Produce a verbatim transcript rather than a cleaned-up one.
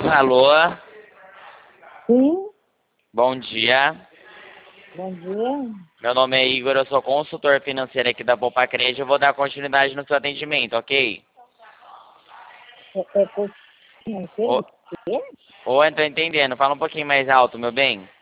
Alô? Sim, Bom dia. bom dia. Meu nome é Igor, eu sou consultor financeiro aqui da Poupa Crédito. Eu vou dar continuidade no seu atendimento, ok? É, é por financeiro Ô, do quê? ô, eu tô entendendo. Fala um pouquinho mais alto, meu bem.